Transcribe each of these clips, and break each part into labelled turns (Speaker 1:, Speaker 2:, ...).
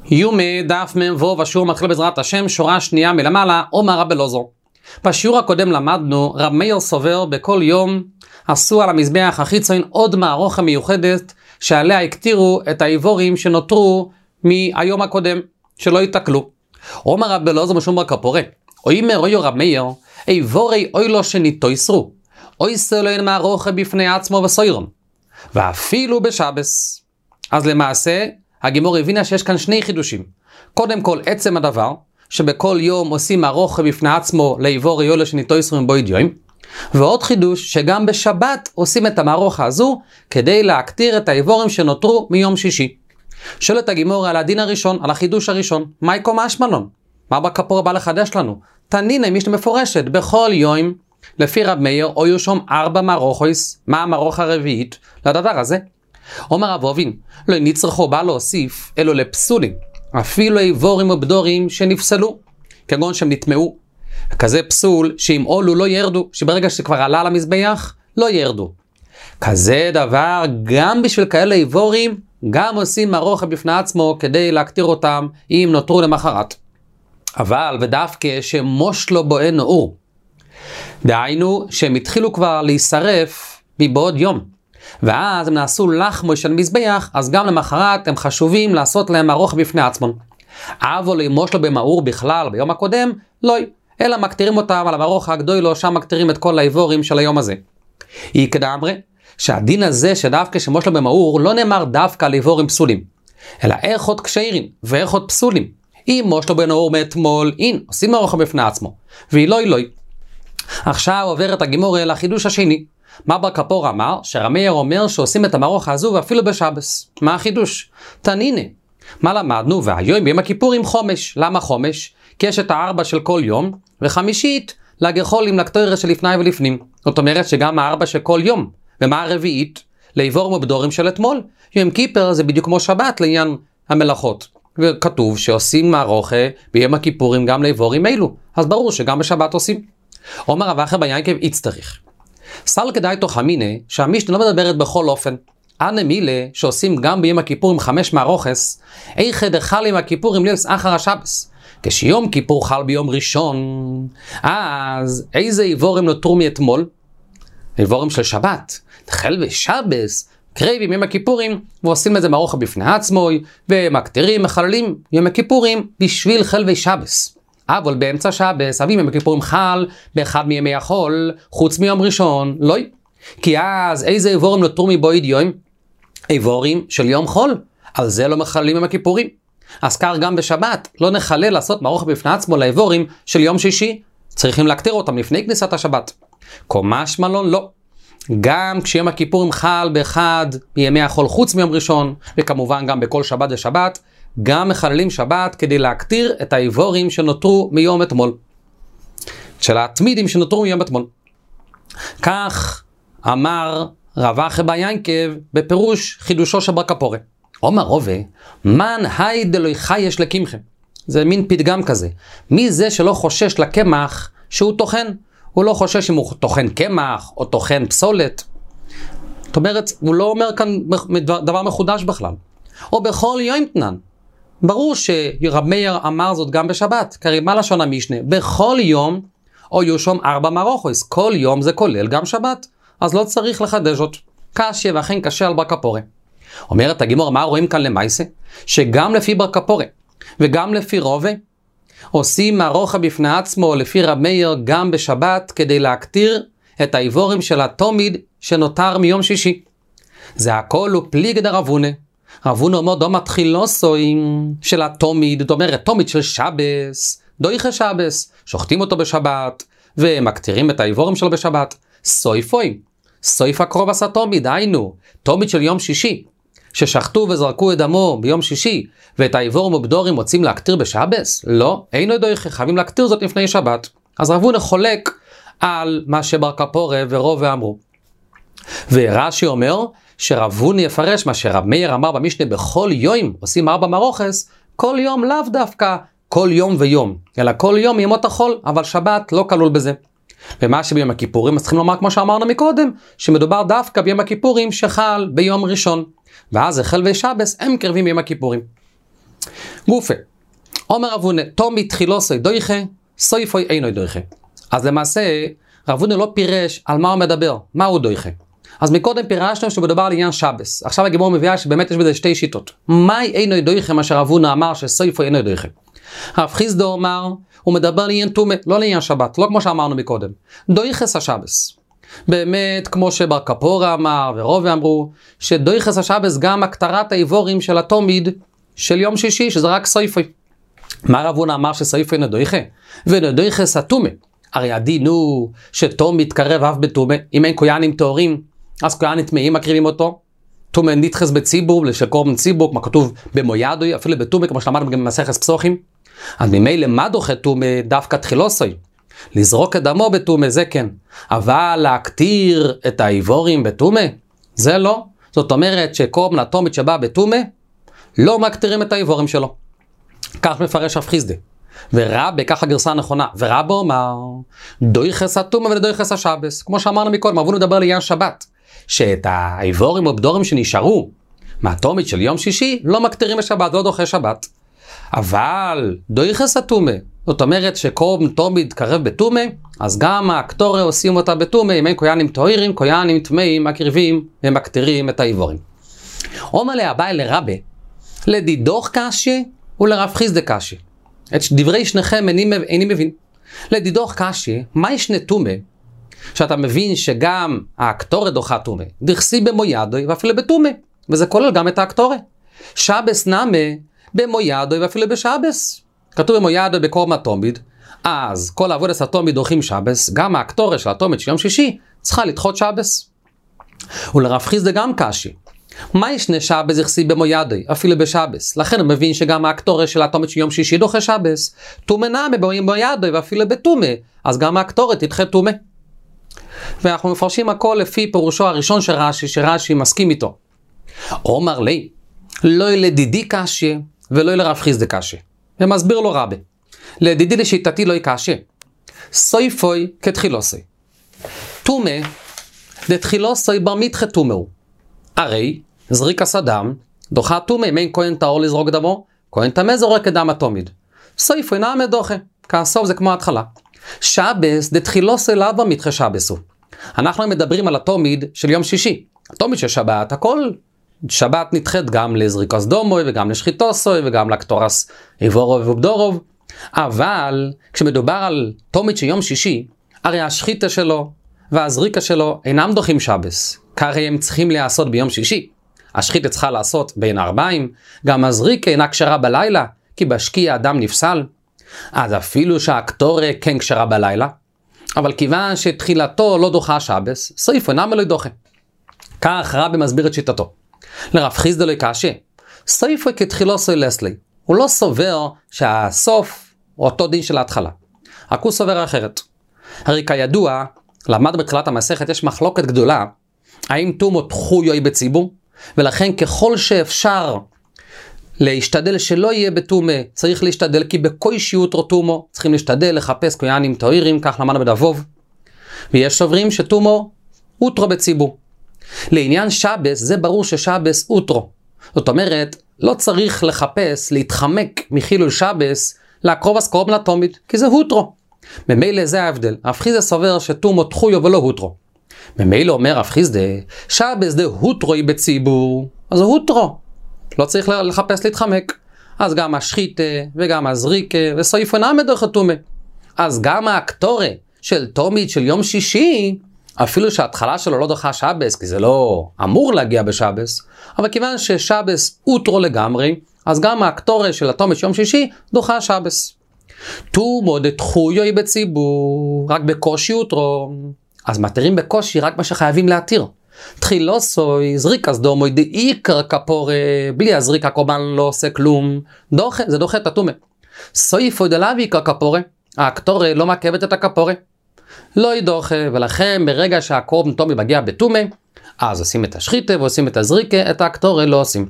Speaker 1: יומי דף מ"ו השיעור מתחיל בעזרת השם, שורה שנייה מלמעלה, אומר רבי אלעזר. בשיעור הקודם למדנו, רב מאיר סובר בכל יום עשו על המזבח החיצון עוד מערוכה מיוחדת שעליה הקטירו את האיבורים שנותרו מהיום הקודם, שלא יתקלו. אומר רבי אלעזר משום בר כפורה, אומר אוי רב מאיר, איבורי אוי לו שניתויסרו, אוי סלוין מערוכה בפני עצמו וסוירון, ואפילו בשבס. אז למעשה, הגימור הבינה שיש כאן שני חידושים. קודם כל, עצם הדבר, שבכל יום עושים מערוכה בפני עצמו לאיבור יולו שניתויסרו בו ידיועים, ועוד חידוש, שגם בשבת עושים את המערוכה הזו, כדי להקטיר את האיבורים שנותרו מיום שישי. שואלת הגימור על הדין הראשון, על החידוש הראשון, מהי קומה השמלון? מה בכפור בא לחדש לנו? תנינה משנה מפורשת, בכל יום, לפי רב מאיר, או יושום 4 מערוכות, מה המערוכה הרביעית לדבר הזה? אומר רב אובין, לא נצטרכו בא להוסיף, אלו לפסולים, אפילו איבורים ובדורים שנפסלו, כגון שהם נטמעו. כזה פסול שאם עולו לא ירדו, שברגע שכבר עלה למזבח, לא ירדו. כזה דבר, גם בשביל כאלה איבורים, גם עושים מערוכה בפני עצמו כדי להקטיר אותם אם נותרו למחרת. אבל ודווקא שמושלו בו אין אור. דהיינו שהם התחילו כבר להישרף מבעוד יום. ואז הם נעשו לחמו של מזבח, אז גם למחרת הם חשובים לעשות להם מערוכה בפני עצמם. אבל אם מושלו במאור בכלל ביום הקודם, לא, אלא מקטירים אותם על המערוכה הגדולה, שם מקטירים את כל האיבורים של היום הזה. היא כדאמרי, שהדין הזה שדווקא שמושלו במאור לא נאמר דווקא על איבורים פסולים, אלא איכות קשיירים ואיכות פסולים. אם מושלו במאור מאתמול, אין, עושים מערוכה בפני עצמו, והיא לא. עכשיו עוברת הגימור אל החידוש השני. מה בר כפור אמר? שרב מאיר אומר שעושים את המערוכה הזו ואפילו בשבס. מה החידוש? תנינה. מה למדנו? והיום ביום הכיפורים חומש. למה חומש? כי יש את 4 של כל יום, וחמישית לגחולים לקטוירה של לפני ולפנים. זאת אומרת שגם 4 של כל יום. ומה הרביעית? לאיבורים ובדורים של אתמול. יום כיפר זה בדיוק כמו שבת לעניין המלאכות. וכתוב שעושים מערוכה ביום הכיפורים גם לאיבורים אלו. אז ברור שגם בשבת עושים. אומר רב אחר ביינקב יצטריך. סל כדאי תוך המינה שהמשנה לא מדברת בכל אופן. אנה מילה שעושים גם ביום הכיפורים 5 מערוכס, איכד החל עם הכיפורים ליל אחר השבס. כשיום כיפור חל ביום ראשון, אז איזה איבורים נותרו מאתמול? איבורים של שבת. תחל בשבס, קרבים יום הכיפורים, ועושים את זה מערוכה בפני עצמו, ומקטירים, מחללים יום הכיפורים בשביל חלבי שבס. אבל באמצע שבס, אבים יום הכיפורים חל באחד מימי החול, חוץ מיום ראשון, לא. כי אז איזה איבורים נותרו מבעוד יום? איבורים של יום חול. על זה לא מחללים יום הכיפורים. אז כך גם בשבת, לא נחלל לעשות מערוכה בפני עצמו לאיבורים של יום שישי. צריכים להקטיר אותם לפני כניסת השבת. קומה שמלון לא. גם כשיום הכיפורים חל באחד מימי החול חוץ מיום ראשון, וכמובן גם בכל שבת ושבת, גם מחללים שבת כדי להקטיר את האיבורים שנותרו מיום אתמול. של התמידים שנותרו מיום אתמול. כך אמר רב אחר ביינקב בפירוש חידושו של בר כפורה. אומר רובה, מן היי דלוי חייש לקמחם. זה מין פתגם כזה. מי זה שלא חושש לקמח שהוא טוחן? הוא לא חושש אם הוא טוחן קמח או טוחן פסולת. זאת אומרת, הוא לא אומר כאן דבר מחודש בכלל. או בכל יום תנן. ברור שרב מאיר אמר זאת גם בשבת, כי מה לשון המשנה? בכל יום או יושום 4 מערוכות, כל יום זה כולל גם שבת, אז לא צריך לחדש זאת. קשה ואכן קשה על בר כפורה. אומרת הגימור, מה רואים כאן למעשה? שגם לפי בר כפורה וגם לפי רובה, עושים מערוכה בפני עצמו לפי רב מאיר גם בשבת, כדי להקטיר את האיבורים של התומיד שנותר מיום שישי. זה הכל הוא פליג דרבונה. רבונה אומר דו מתחילוסוים של התומיד, זאת אומרת תומיד של שבס, דויכה שבס, שוחטים אותו בשבת, ומקטירים את האיבורים שלו בשבת. סויפוי, סויף הקרוב עשה תומיד, היינו, תומיד של יום שישי, ששחטו וזרקו את דמו ביום שישי, ואת האיבורים ובדורים רוצים להקטיר בשבס? לא, אינו דויכה, חייבים להקטיר זאת לפני שבת. אז רבונה חולק על מה שבר כפורה ורוב אמרו. ורש"י אומר, שרבוני יפרש מה שרב מאיר אמר במשנה, בכל יום עושים 4 מערוכס, כל יום לאו דווקא כל יום ויום, אלא כל יום ימות החול, אבל שבת לא כלול בזה. ומה שביום הכיפורים, אז צריכים לומר כמו שאמרנו מקודם, שמדובר דווקא ביום הכיפורים שחל ביום ראשון, ואז החל ושבס הם קרבים ביום הכיפורים. גופה. אומר רב הונא, תומי תחילוסוי דויכה, סויפוי אינו דויכה. אז למעשה, רב הונא לא פירש על מה הוא מדבר, מה הוא דויכה. אז מקודם פירשנו שמדובר על עניין שבס. עכשיו הגימור מביאה שבאמת יש בזה שתי שיטות. מהי אינו דויכה, מה שרב הונא אמר שסויפוי אינו דויכה. רב חיסדא אמר, הוא מדבר לעניין טומאה, לא לעניין שבת, לא כמו שאמרנו מקודם. דויכס השבס. באמת, כמו שבר כפורה אמר ורובה אמרו, שדויכס השבס גם הקטרת האיבורים של התומיד של יום שישי, שזה רק סויפוי. מה רב הונא אמר שסויפוי נדויכה? ונדויכס הטומאה. הרי הדין הוא שתום מתקרב אף בטומאה, אם אין כהנים טהורים, אז כהנים טמאים מקריבים אותו. טומאה נדחס בציבור, לשקורבן ציבור, כמו כתוב במוידוי, אפילו בטומאה, כמו שלמדנו גם במסכת פסוחים. אז ממילא מה דוחה טומאה דווקא תחילוסוי? לזרוק את דמו בטומאה זה כן, אבל להקטיר את האיבורים בטומאה זה לא. זאת אומרת שקורבן התומית שבא בטומאה לא מקטירים את האיבורים שלו. כך מפרש רב חיסדא. ורבי, ככה גרסה נכונה, ורבי אומר דויכס הטומאה ודויכס השבס. כמו שאמרנו מקודם, רב הונא מדבר לעניין שבת, שאת האיבורים או בדורים שנשארו מהתומית של יום שישי לא מקטירים בשבת, לא דוחה שבת. אבל דויכס הטומאה, זאת אומרת שקורבן תומית קרב בטומאה, אז גם הקטורי עושים אותה בטומאה, אם אין כהנים טהורים, כהנים טמאים מקריבים ומקטירים את האיבורים. אומר לאביי לרבי, לדידוך קשי ולרב חיסדא קשי. את דברי שניכם איני מבין. לדידוך קשי, מה ישנה טומאה? שאתה מבין שגם הקטורי דוחה טומאה, דכסי במוידוי ואפילו בטומאה, וזה כולל גם את הקטורי. שבס נמה במוידוי ואפילו בשבס. כתוב במוידוי בקורבן התומיד, אז כל עבודת התומיד דוחים שבס, גם הקטורי של התומיד של יום שישי צריכה לדחות שבס. ולרב חיסדא גם קשי. מה ישנה שבס יחסי במוידוי, אפילו בשבס? לכן הוא מבין שגם הקטורי של התומיד של יום שישי דוחה שבס. טומאה נמה במוידוי ואפילו בטומאה, אז גם הקטורי תדחה טומאה. ואנחנו מפרשים הכל לפי פירושו הראשון של רש"י, שרש"י מסכים איתו. אומר לי, לא לדידי קשי ולא לרב חיסדא קשי. ומסביר לו רבי, לדידי לשיטתי לא קשי. סויפוי כתחילוסוי. טומאה, דתחילוסוי בר מתחה טומאו. הרי זריקת הדם דוחה טומאה, אם אין כהן טהור לזרוק דמו, כהן טמא זורק את דם התומיד. סויפוי נעמה דוחה, כסוף זה כמו ההתחלה. שבס דתחילוסוי לאו בר מתחה שבסו. אנחנו מדברים על התומיד של יום שישי. התומיד של שבת, הכל שבת נדחת גם לזריקת דומוי וגם לשחיתוסוי וגם לקטורס איבורוב ובדורוב. אבל כשמדובר על תומיד של יום שישי, הרי השחיתה שלו והזריקה שלו אינם דוחים שבס, כי הם צריכים להיעשות ביום שישי. השחיתה צריכה לעשות בין ארבעים, גם הזריקה אינה כשרה בלילה, כי בשקיע אדם נפסל. אז אפילו שהקטורי כן כשרה בלילה, אבל כיוון שתחילתו לא דוחה שבס, סויפוי נעמה לא דוחה. כך רבי מסביר את שיטתו. לרב חיסדא לא קשי. סויפוי כתחילוסוי לסלי. הוא לא סובר שהסוף הוא אותו דין של ההתחלה. רק הוא סובר אחרת. הרי כידוע, למד בתחילת המסכת יש מחלוקת גדולה, האם טומאות דחויוי בציבור, ולכן ככל שאפשר להשתדל שלא יהיה בטומאה, צריך להשתדל, כי בקושי אוטרו טומו, צריכים להשתדל לחפש כהנים טהורים, כך למדנו בדבוב. ויש סוברים שטומו אוטרו בציבור. לעניין שבס, זה ברור ששבס אוטרו. זאת אומרת, לא צריך לחפש, להתחמק מחילול שבס, להקרוב אז קרוב לתומיד, כי זה הוטרו. ממילא זה ההבדל. רב חיסדא סובר שטומאות דחויו ולא הוטרו. ממילא אומר רב חיסדא, שבס זה הוטרוי בציבור, אז זה הוטרו. לא צריך לחפש להתחמק. אז גם השחיתה וגם הזריקה וסויפוי נעמה דוחה טומאה. אז גם הקטורי של תומיד של יום שישי, אפילו שההתחלה שלו לא דוחה שבס, כי זה לא אמור להגיע בשבס, אבל כיוון ששבס אוטרו לגמרי, אז גם הקטורי של התומיד של יום שישי דוחה שבס. טומאות דחויוי בציבור, רק בקושי אוטרו. אז מתירים בקושי רק מה שחייבים להתיר. תחילוסוי, זריקת דומוי דעיקר כפורה, בלי הזריקה קורבן לא עושה כלום, דוחה, זה דוחה את הטומאה. סויפוי דלאו עיקר כפורה, הקטורי לא מעכבת את הכפורה, לא ידוחה, ולכן ברגע שהקורבן תומיד מגיע בטומאה, אז עושים את השחיתה ועושים את הזריקה, את הקטורי לא עושים.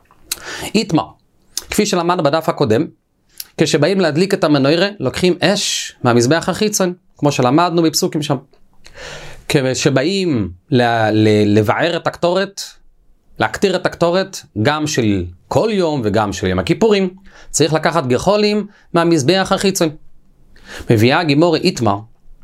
Speaker 1: איתמר, כפי שלמדנו בדף הקודם, כשבאים להדליק את המנורה, לוקחים אש מהמזבח החיצון, כמו שלמדנו בפסוקים שם. כשבאים לבער את הקטורת, להקטיר את הקטורת גם של כל יום וגם של יום הכיפורים, צריך לקחת גחולים מהמזבח החיצון. מביאה הגימורה איתמר,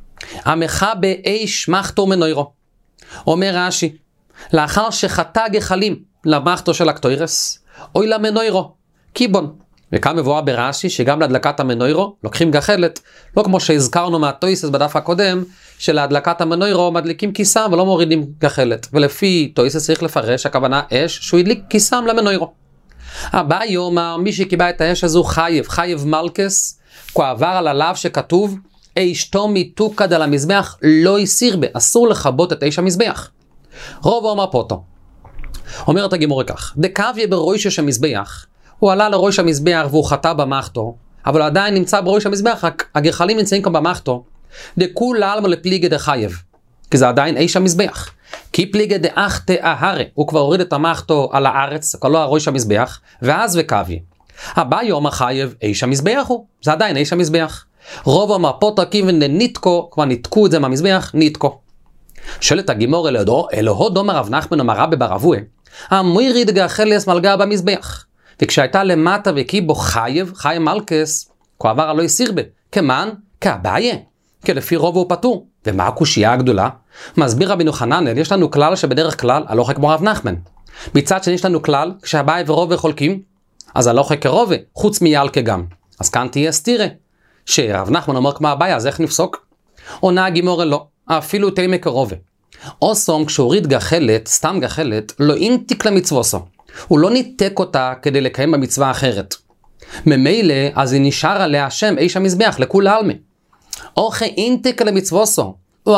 Speaker 1: המחבה איש מחתו מנוירו. אומר רש"י, לאחר שחטא גחלים למחתו של הקטוירס, אוי למנוירו, קיבון. וכאן מבואר ברש"י שגם להדלקת המנוירו לוקחים גחלת, לא כמו שהזכרנו מהטויסס בדף הקודם, שלהדלקת המנוירו מדליקים כיסם ולא מורידים גחלת. ולפי טויסס צריך לפרש, הכוונה אש שהוא הדליק כיסם למנוירו. הבא יאמר, מי שקיבל את האש הזו חייב מלכס, כעבר על הלאו שכתוב, אשתו מתוקד על המזבח לא יסיר בה, אסור לכבות את אש המזבח. רוב אומר פוטו. אומרת הגימורה כך, דקביה בראשו של מזבח, הוא עלה לראש המזבח והוא חטא במחתו, אבל עדיין נמצא בראש המזבח, הגחלים נמצאים כאן במחתו, דכול עלמא לפליגי דחייב, כי זה עדיין אש המזבח. כי פליגי דאחתא אהרה, הוא כבר הוריד את המחתו על הארץ, כבר לא ראש המזבח, ואז וקביה. הבא יום החייב, אש המזבח הוא, זה עדיין אש המזבח. רוב המפות הקים ונתקו, כבר נתקו את זה מהמזבח, נתקו. שואלת הגימור אלוהו דומר רב נחמן אמר רבי בר אבוה, המוריד גחלס מלגה במזבח. וכשהייתה למטה וקיבו חייב מלכס, כעבר הלא יסיר בה, כמן, כאביה, כי לפי רוב הוא פטור. ומה הקושייה הגדולה? מסביר רבינו חננאל, יש לנו כלל שבדרך כלל הלוכה כמו רב נחמן. מצד שני יש לנו כלל, כשאביה ורוב חולקים, אז הלוכה כרובה, חוץ מיילקה גם. אז כאן תהיה סתירה, שרב נחמן אומר כמו אביה, אז איך נפסוק? עונה הגימורה לא, אפילו תימא כרובה. אוסום כשהוריד גחלת, סתם גחלת, לא אינתיק למצווסו. הוא לא ניתק אותה כדי לקיים במצווה אחרת. ממילא, אז היא נשאר עליה השם איש המזבח, לכול העלמא. אוכה אינתיק למצווסו.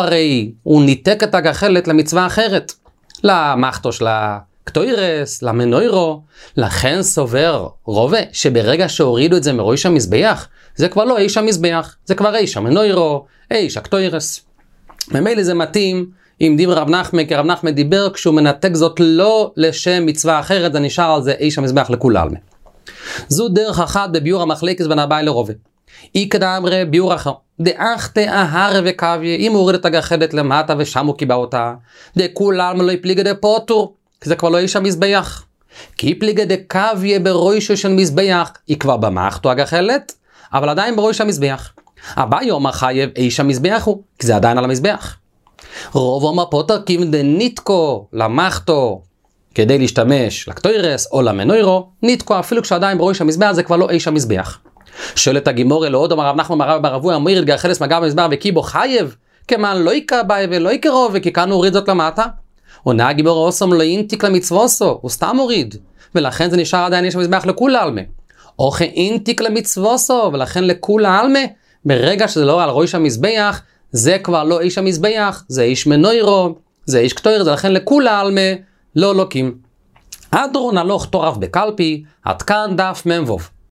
Speaker 1: הוא ניתק את הגחלת למצווה אחרת. למחתו של הקטוירס, למנוירו. לכן סובר רובה שברגע שהורידו את זה מראש המזבח, זה כבר לא איש המזבח, זה כבר איש המנוירו, איש הקטוירס. ממילא זה מתאים אם דיבר רב נחמן, כי רב נחמן דיבר כשהוא מנתק זאת לא לשם מצווה אחרת, זה נשאר על זה איש המזבח לכול עלמא. זו דרך אחת בביור המחלקת בין אביי לרובה. איקדא אמרי ביור אחר, דאחתא אהרה וקביה, אם הוא הוריד את הגחלת למטה ושם הוא קיבע אותה, דכול עלמא לא יפליגי דפוטור, כי זה כבר לא איש המזבח. כי פליגי דקביה בראשו של מזבח, היא כבר במחתו הגחלת, אבל עדיין בראש המזבח. הבא יום החייב איש המזבח הוא, כי זה עדיין על המזבח. רוב המפות קים דניתקו למחתו כדי להשתמש לקטוירס או למנוירו, ניתקו אפילו כשעדיין בראש המזבח, זה כבר לא איש המזבח. שואלת הגימורה לעוד אמר רב נחמן אמר רבי בר אבוה, המוריד גחלס מגע במזבח וקיבו חייב, כמן לא יקבע ולא יקרוב, וכי כאן הוא הוריד זאת למטה. עונה הגימורה אוסום לא אינתיק למצווסו, הוא סתם הוריד, ולכן זה נשאר עדיין איש המזבח לכול העלמא. אוכה אינתיק למצווסו, ולכן לכול העלמא, ברגע שזה לא על ראש המזבח, זה כבר לא איש המזבח, זה איש מנוירו, זה איש קטויר, זה לכן לכול העלמא לא לוקים. אדרון הלוך תורף בקלפי, עד כאן דף מ"ו.